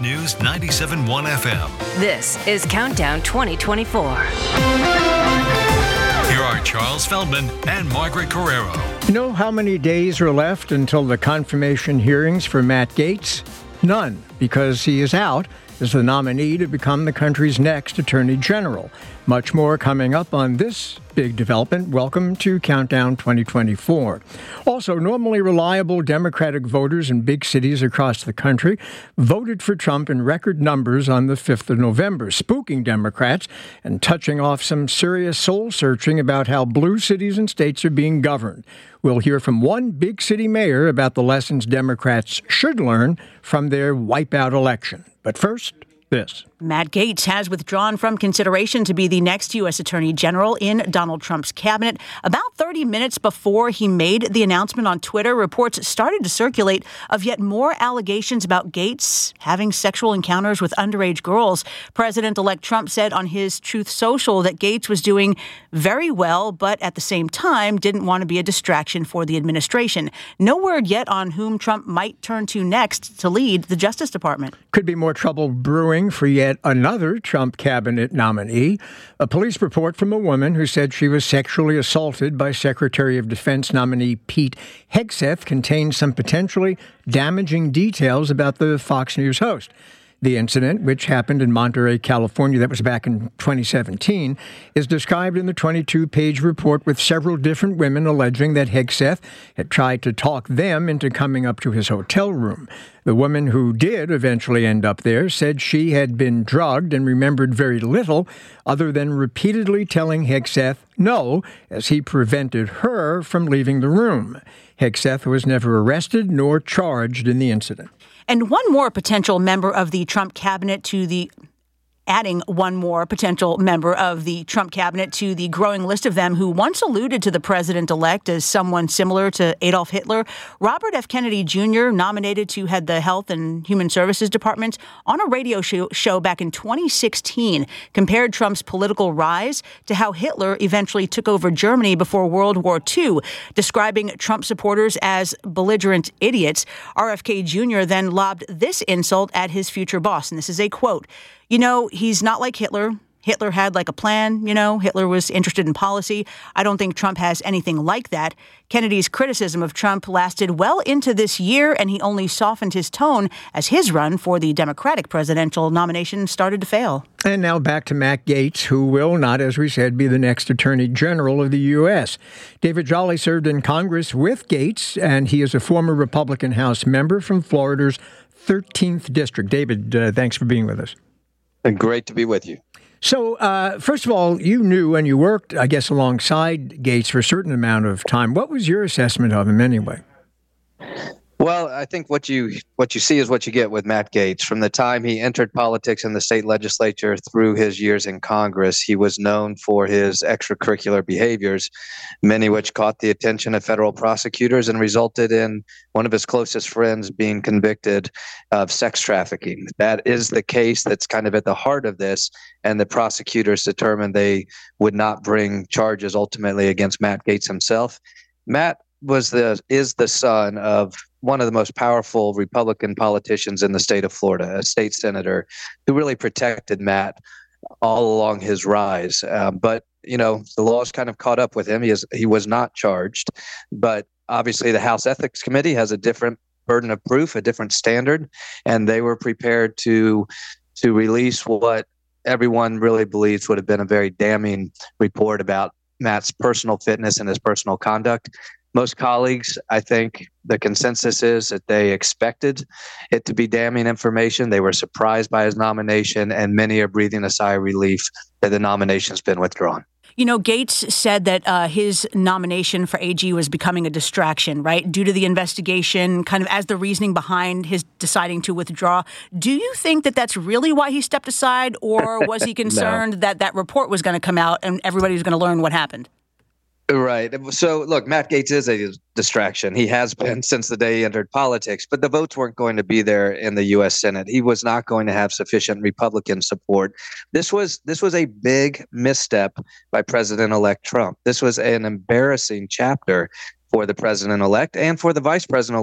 News 97.1 FM. This is Countdown 2024. Here are Charles Feldman and Margaret Carrero. You know how many days are left until the confirmation hearings for Matt Gaetz? None, because he is out as the nominee to become the country's next Attorney General. Much more coming up on this big development. Welcome to Countdown 2024. Also, normally reliable Democratic voters in big cities across the country voted for Trump in record numbers on the 5th of November, spooking Democrats and touching off some serious soul-searching about how blue cities and states are being governed. We'll hear from one big city mayor about the lessons Democrats should learn from their wipeout election. But first, this. Matt Gaetz has withdrawn from consideration to be the next U.S. Attorney General in Donald Trump's cabinet. About 30 minutes before he made the announcement on Twitter, reports started to circulate of yet more allegations about Gaetz having sexual encounters with underage girls. President-elect Trump said on his Truth Social that Gaetz was doing very well, but at the same time didn't want to be a distraction for the administration. No word yet on whom Trump might turn to next to lead the Justice Department. Could be more trouble brewing for yet another Trump cabinet nominee. A police report from a woman who said she was sexually assaulted by Secretary of Defense nominee Pete Hegseth contains some potentially damaging details about the Fox News host. The incident, which happened in Monterey, California, that was back in 2017, is described in the 22-page report with several different women alleging that Hegseth had tried to talk them into coming up to his hotel room. The woman who did eventually end up there said she had been drugged and remembered very little other than repeatedly telling Hegseth no, as he prevented her from leaving the room. Hegseth was never arrested nor charged in the incident. And one more potential member of the Trump cabinet to the adding one more potential member of the Trump cabinet to the growing list of them who once alluded to the president-elect as someone similar to Adolf Hitler. Robert F. Kennedy Jr., nominated to head the Health and Human Services Department on a radio show back in 2016, compared Trump's political rise to how Hitler eventually took over Germany before World War II, describing Trump supporters as belligerent idiots. RFK Jr. then lobbed this insult at his future boss, and this is a quote. You know, he's not like Hitler. Hitler had like a plan, Hitler was interested in policy. I don't think Trump has anything like that. Kennedy's criticism of Trump lasted well into this year, and he only softened his tone as his run for the Democratic presidential nomination started to fail. And now back to Matt Gaetz, who will not, as we said, be the next Attorney General of the U.S. David Jolly served in Congress with Gaetz, and he is a former Republican House member from Florida's 13th District. David, thanks for being with us. Great to be with you. So, first of all, you knew and you worked, I guess, alongside Gaetz for a certain amount of time. What was your assessment of him anyway? Well, I think what you see is what you get with Matt Gaetz. From the time he entered politics in the state legislature through his years in Congress, he was known for his extracurricular behaviors, many which caught the attention of federal prosecutors and resulted in one of his closest friends being convicted of sex trafficking. That is the case that's kind of at the heart of this, and the prosecutors determined they would not bring charges ultimately against Matt Gaetz himself. Matt is the son of one of the most powerful Republican politicians in the state of Florida, a state senator who really protected Matt all along his rise. But the law's kind of caught up with him. He was not charged, but obviously the House Ethics Committee has a different burden of proof, a different standard, and they were prepared to release what everyone really believes would have been a very damning report about Matt's personal fitness and his personal conduct. Most colleagues, I think the consensus is that they expected it to be damning information. They were surprised by his nomination, and many are breathing a sigh of relief that the nomination's been withdrawn. Gaetz said that his nomination for AG was becoming a distraction, right, due to the investigation, kind of as the reasoning behind his deciding to withdraw. Do you think that that's really why he stepped aside, or was he concerned No. that report was going to come out and everybody was going to learn what happened? Right. So, look, Matt Gaetz is a distraction. He has been since the day he entered politics, but the votes weren't going to be there in the U.S. Senate. He was not going to have sufficient Republican support. This was a big misstep by President-elect Trump. This was an embarrassing chapter for the president-elect and for the vice president-elect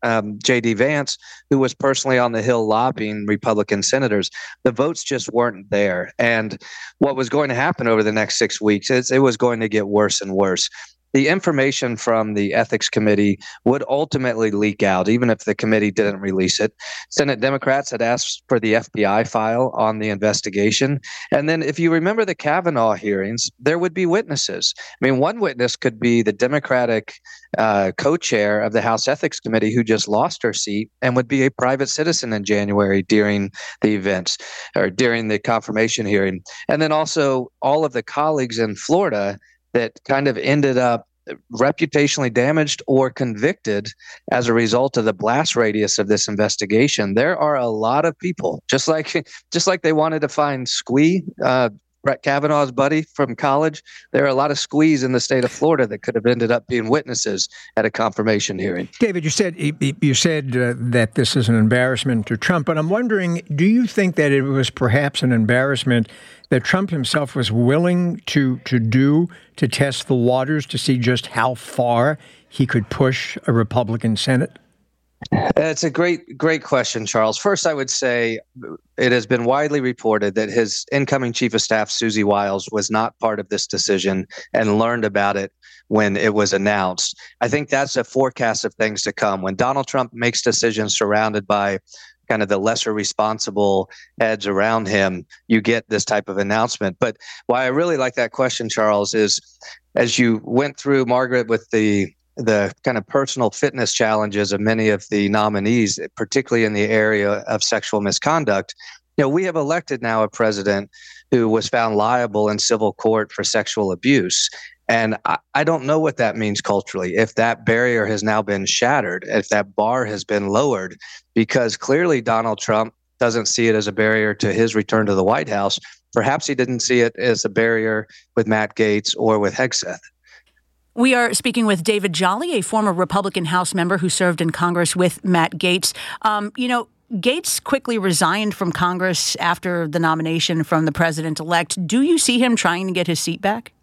J.D. Vance, who was personally on the Hill lobbying Republican senators. The votes just weren't there. And what was going to happen over the next 6 weeks is it was going to get worse and worse. The information from the ethics committee would ultimately leak out, even if the committee didn't release it. Senate Democrats had asked for the FBI file on the investigation. And then if you remember the Kavanaugh hearings, there would be witnesses. I mean, one witness could be the Democratic co-chair of the House Ethics Committee who just lost her seat and would be a private citizen in January during the events or during the confirmation hearing. And then also all of the colleagues in Florida that kind of ended up reputationally damaged or convicted as a result of the blast radius of this investigation. There are a lot of people, just like they wanted to find Squee, Brett Kavanaugh's buddy from college. There are a lot of Squees in the state of Florida that could have ended up being witnesses at a confirmation hearing. David, you said that this is an embarrassment to Trump, but I'm wondering, do you think that it was perhaps an embarrassment that Trump himself was willing to test the waters to see just how far he could push a Republican Senate? It's a great question, Charles. First, I would say it has been widely reported that his incoming chief of staff, Susie Wiles, was not part of this decision and learned about it when it was announced. I think that's a forecast of things to come. When Donald Trump makes decisions surrounded by kind of the lesser responsible heads around him, you get this type of announcement. But why I really like that question, Charles, is as you went through, Margaret, with the kind of personal fitness challenges of many of the nominees, particularly in the area of sexual misconduct, we have elected now a president who was found liable in civil court for sexual abuse. And I don't know what that means culturally, if that barrier has now been shattered, if that bar has been lowered, because clearly Donald Trump doesn't see it as a barrier to his return to the White House. Perhaps he didn't see it as a barrier with Matt Gaetz or with Hegseth. We are speaking with David Jolly, a former Republican House member who served in Congress with Matt Gaetz. Gaetz quickly resigned from Congress after the nomination from the president-elect. Do you see him trying to get his seat back?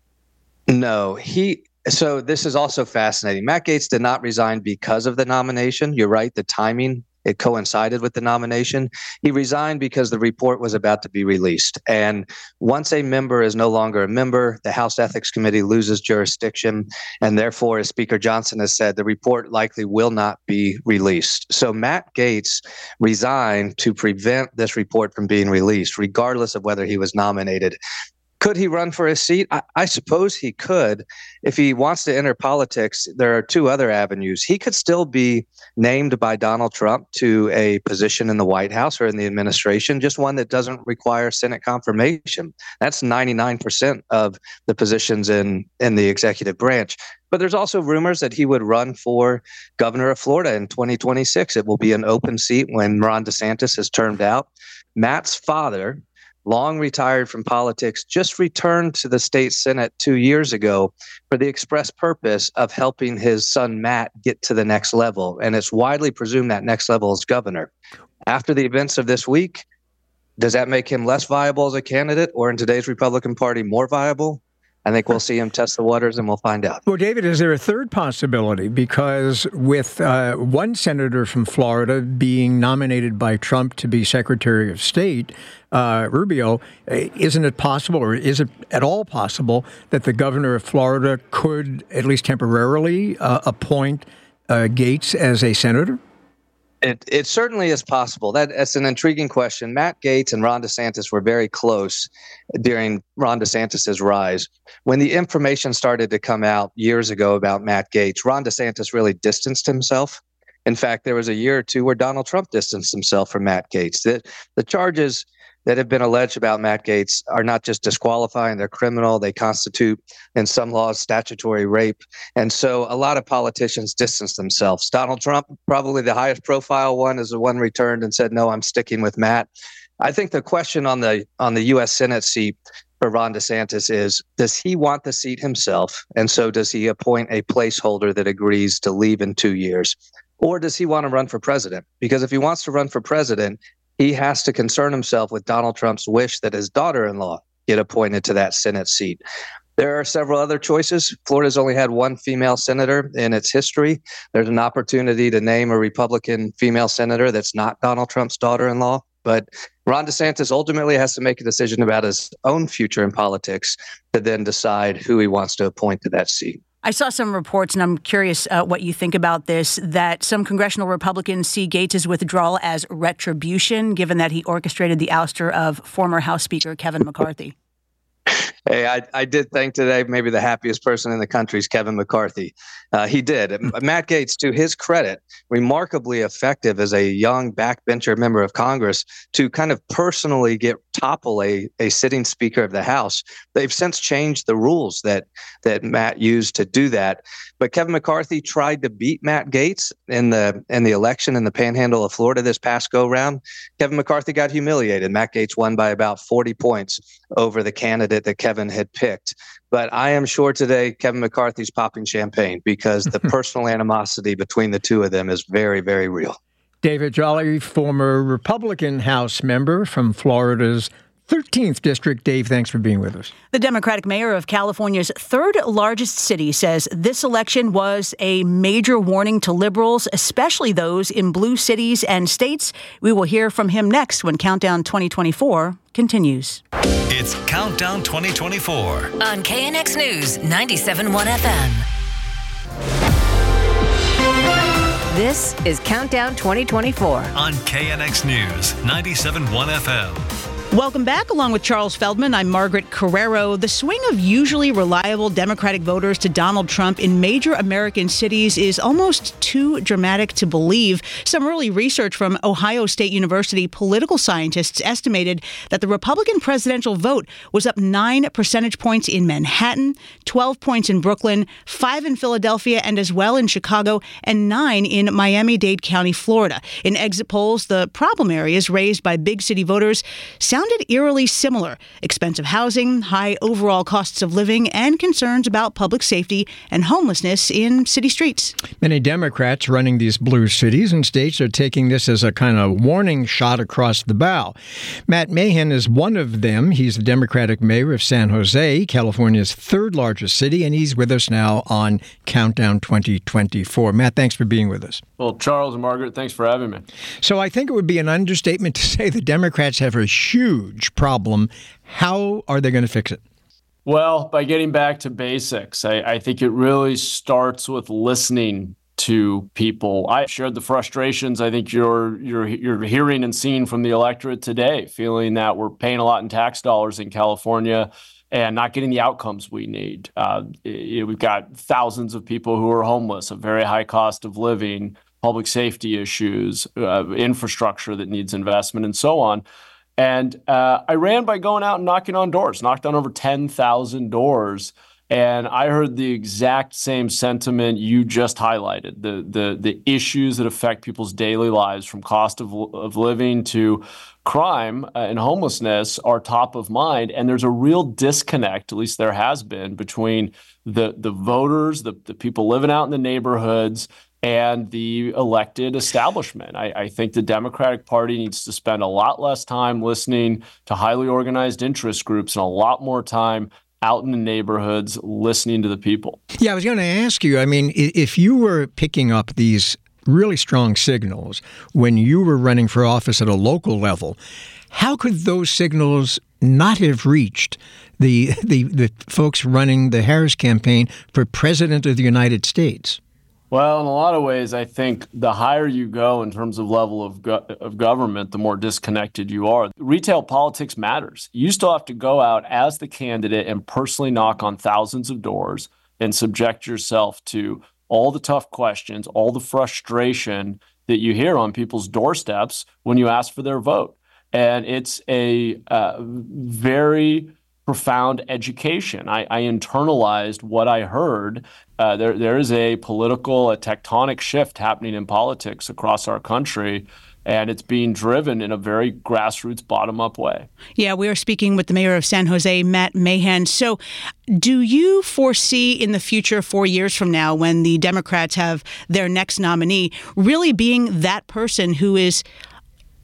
No, so this is also fascinating. Matt Gaetz did not resign because of the nomination. You're right, the timing, it coincided with the nomination. He resigned because the report was about to be released. And once a member is no longer a member, the House Ethics Committee loses jurisdiction. And therefore, as Speaker Johnson has said, the report likely will not be released. So Matt Gaetz resigned to prevent this report from being released, regardless of whether he was nominated. Could he run for a seat? I suppose he could. If he wants to enter politics, there are two other avenues. He could still be named by Donald Trump to a position in the White House or in the administration, just one that doesn't require Senate confirmation. That's 99% of the positions in the executive branch. But there's also rumors that he would run for governor of Florida in 2026. It will be an open seat when Ron DeSantis is termed out. Matt's father, long retired from politics, just returned to the state Senate 2 years ago for the express purpose of helping his son Matt get to the next level. And it's widely presumed that next level is governor. After the events of this week, does that make him less viable as a candidate, or in today's Republican Party more viable? I think we'll see him test the waters and we'll find out. Well, David, is there a third possibility? Because with one senator from Florida being nominated by Trump to be Secretary of State, Rubio, isn't it possible, or is it at all possible, that the governor of Florida could, at least temporarily, appoint Gaetz as a senator? It certainly is possible. That's an intriguing question. Matt Gaetz and Ron DeSantis were very close during Ron DeSantis's rise. When the information started to come out years ago about Matt Gaetz, Ron DeSantis really distanced himself. In fact, there was a year or two where Donald Trump distanced himself from Matt Gaetz. The charges that have been alleged about Matt Gaetz are not just disqualifying, they're criminal. They constitute, in some laws, statutory rape. And so a lot of politicians distance themselves. Donald Trump, probably the highest profile one, is the one returned and said, no, I'm sticking with Matt. I think the question on the U.S. Senate seat for Ron DeSantis is, does he want the seat himself? And so does he appoint a placeholder that agrees to leave in 2 years? Or does he want to run for president? Because if he wants to run for president, he has to concern himself with Donald Trump's wish that his daughter-in-law get appointed to that Senate seat. There are several other choices. Florida's only had one female senator in its history. There's an opportunity to name a Republican female senator that's not Donald Trump's daughter-in-law. But Ron DeSantis ultimately has to make a decision about his own future in politics to then decide who he wants to appoint to that seat. I saw some reports, and I'm curious what you think about this, that some congressional Republicans see Gates' withdrawal as retribution, given that he orchestrated the ouster of former House Speaker Kevin McCarthy. Hey, I did think today maybe the happiest person in the country is Kevin McCarthy. He did. Matt Gaetz, to his credit, remarkably effective as a young backbencher member of Congress to kind of personally topple a sitting Speaker of the House. They've since changed the rules that Matt used to do that. But Kevin McCarthy tried to beat Matt Gaetz in the election in the Panhandle of Florida this past go round. Kevin McCarthy got humiliated. Matt Gaetz won by about 40 points over the candidate that Kevin had picked. But I am sure today Kevin McCarthy's popping champagne because the personal animosity between the two of them is very, very real. David Jolly, former Republican House member from Florida's 13th District. Dave, thanks for being with us. The Democratic mayor of California's third largest city says this election was a major warning to liberals, especially those in blue cities and states. We will hear from him next when Countdown 2024 continues. It's Countdown 2024 on KNX News 97.1 FM. This is Countdown 2024 on KNX News 97.1 FM. Welcome back. Along with Charles Feldman, I'm Margaret Carrero. The swing of usually reliable Democratic voters to Donald Trump in major American cities is almost too dramatic to believe. Some early research from Ohio State University political scientists estimated that the Republican presidential vote was up 9 percentage points in Manhattan, 12 points in Brooklyn, 5 in Philadelphia, and as well in Chicago, and 9 in Miami-Dade County, Florida. In exit polls, the problem areas raised by big city voters sounded eerily similar: expensive housing, high overall costs of living, and concerns about public safety and homelessness in city streets. Many Democrats running these blue cities and states are taking this as a kind of warning shot across the bow. Matt Mahan is one of them. He's the Democratic mayor of San Jose, California's third largest city, and he's with us now on Countdown 2024. Matt, thanks for being with us. Well, Charles and Margaret, thanks for having me. So I think it would be an understatement to say the Democrats have a huge problem. How are they going to fix it? Well, by getting back to basics, I think it really starts with listening to people. I shared the frustrations I think you're hearing and seeing from the electorate today, feeling that we're paying a lot in tax dollars in California and not getting the outcomes we need. We've got thousands of people who are homeless, a very high cost of living, public safety issues, infrastructure that needs investment, and so on. And I ran by going out and knocking on doors, knocked on over 10,000 doors. And I heard the exact same sentiment you just highlighted. The issues that affect people's daily lives, from cost of living to crime and homelessness, are top of mind. And there's a real disconnect, at least there has been, between the voters, the people living out in the neighborhoods, and the elected establishment. I think the Democratic Party needs to spend a lot less time listening to highly organized interest groups and a lot more time out in the neighborhoods listening to the people. Yeah, I was going to ask you, I mean, if you were picking up these really strong signals when you were running for office at a local level, how could those signals not have reached the folks running the Harris campaign for President of the United States? Well, in a lot of ways, I think the higher you go in terms of level of government, the more disconnected you are. Retail politics matters. You still have to go out as the candidate and personally knock on thousands of doors and subject yourself to all the tough questions, all the frustration that you hear on people's doorsteps when you ask for their vote. And it's a very profound education. I internalized what I heard. There is a tectonic shift happening in politics across our country, and it's being driven in a very grassroots, bottom-up way. Yeah, we are speaking with the mayor of San Jose, Matt Mahan. So do you foresee in the future, 4 years from now, when the Democrats have their next nominee, really being that person who is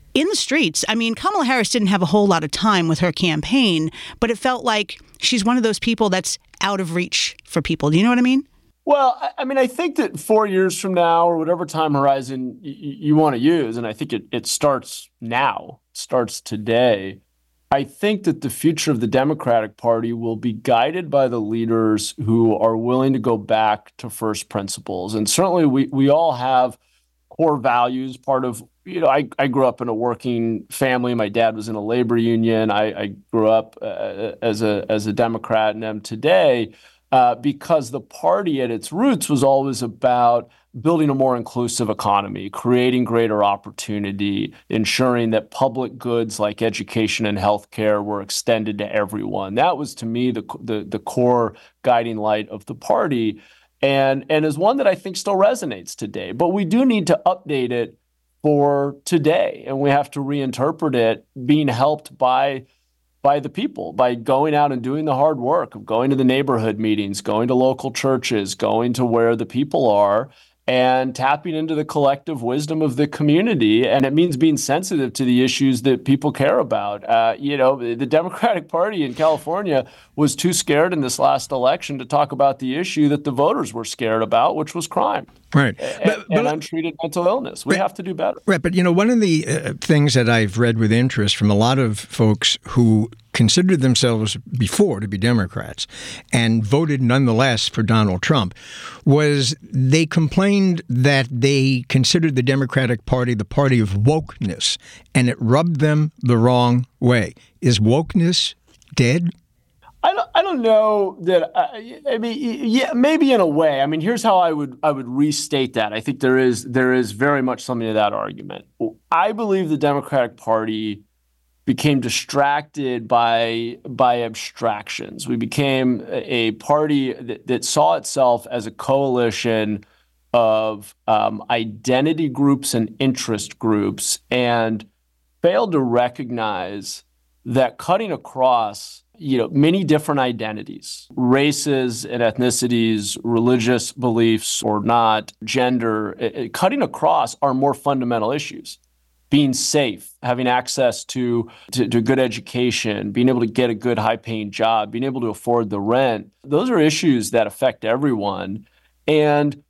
in the streets. I mean, Kamala Harris didn't have a whole lot of time with her campaign, but it felt like she's one of those people that's out of reach for people. Do you know what I mean? Well, I mean, I think that 4 years from now or whatever time horizon you want to use, and I think it starts now, starts today, I think that the future of the Democratic Party will be guided by the leaders who are willing to go back to first principles. And certainly we all have core values. Part of, I grew up in a working family. My dad was in a labor union. I grew up as a Democrat and am today. Because the party at its roots was always about building a more inclusive economy, creating greater opportunity, ensuring that public goods like education and healthcare were extended to everyone. That was, to me, the core guiding light of the party, and is one that I think still resonates today. But we do need to update it for today, and we have to reinterpret it, being helped by the people, by going out and doing the hard work of going to the neighborhood meetings, going to local churches, going to where the people are, and tapping into the collective wisdom of the community. And it means being sensitive to the issues that people care about. The Democratic Party in California was too scared in this last election to talk about the issue that the voters were scared about, which was crime. Right. And untreated mental illness. We have to do better. Right. But, one of the things that I've read with interest from a lot of folks who considered themselves before to be Democrats and voted nonetheless for Donald Trump was they complained that they considered the Democratic Party the party of wokeness, and it rubbed them the wrong way. Is wokeness dead? I don't know that. I mean, yeah, maybe in a way. I mean, here's how I would restate that. I think there is very much something to that argument. I believe the Democratic Party became distracted by abstractions. We became a party that saw itself as a coalition of identity groups and interest groups, and failed to recognize that cutting across many different identities, races and ethnicities, religious beliefs or not, gender, cutting across are more fundamental issues. Being safe, having access to good education, being able to get a good high-paying job, being able to afford the rent. Those are issues that affect everyone. And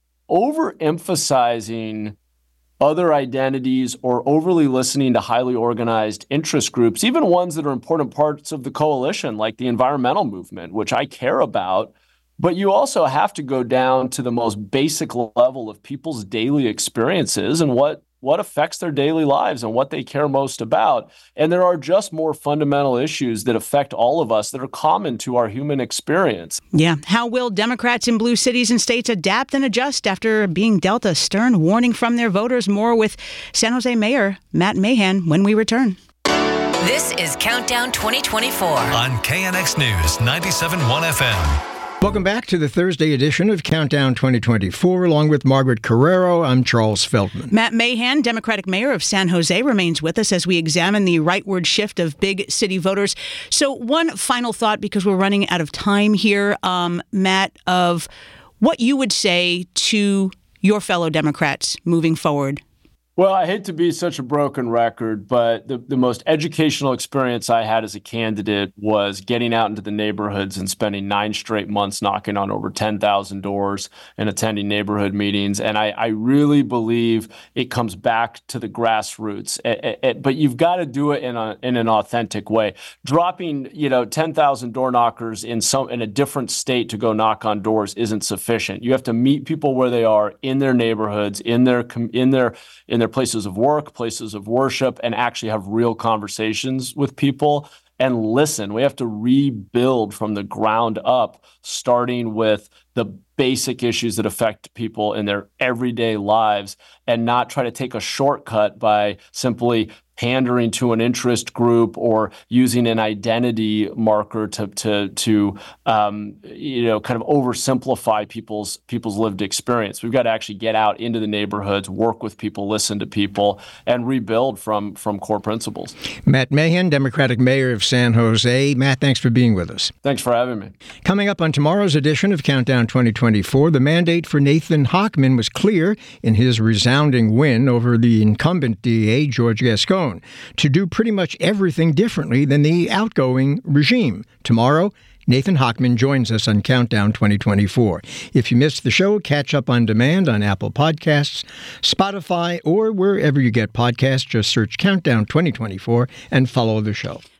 overemphasizing other identities or overly listening to highly organized interest groups, even ones that are important parts of the coalition, like the environmental movement, which I care about. But you also have to go down to the most basic level of people's daily experiences and what affects their daily lives and what they care most about. And there are just more fundamental issues that affect all of us that are common to our human experience. Yeah. How will Democrats in blue cities and states adapt and adjust after being dealt a stern warning from their voters? More with San Jose Mayor Matt Mahan when we return. This is Countdown 2024 on KNX News 97.1 FM. Welcome back to the Thursday edition of Countdown 2024. Along with Margaret Carrero, I'm Charles Feldman. Matt Mahan, Democratic mayor of San Jose, remains with us as we examine the rightward shift of big city voters. So one final thought, because we're running out of time here, Matt, of what you would say to your fellow Democrats moving forward. Well, I hate to be such a broken record, but the most educational experience I had as a candidate was getting out into the neighborhoods and spending 9 straight months knocking on over 10,000 doors and attending neighborhood meetings. And I really believe it comes back to the grassroots. But you've got to do it in an authentic way. Dropping 10,000 door knockers in a different state to go knock on doors isn't sufficient. You have to meet people where they are in their neighborhoods, in their places of work, places of worship, and actually have real conversations with people and listen. We have to rebuild from the ground up, starting with the basic issues that affect people in their everyday lives, and not try to take a shortcut by simply pandering to an interest group or using an identity marker to kind of oversimplify people's lived experience. We've got to actually get out into the neighborhoods, work with people, listen to people, and rebuild from core principles. Matt Mahan, Democratic mayor of San Jose. Matt, thanks for being with us. Thanks for having me. Coming up on tomorrow's edition of Countdown 2024, the mandate for Nathan Hochman was clear in his resounding win over the incumbent DA, George Gascon. known to do pretty much everything differently than the outgoing regime. Tomorrow, Nathan Hochman joins us on Countdown 2024. If you missed the show, catch up on demand on Apple Podcasts, Spotify, or wherever you get podcasts. Just search Countdown 2024 and follow the show.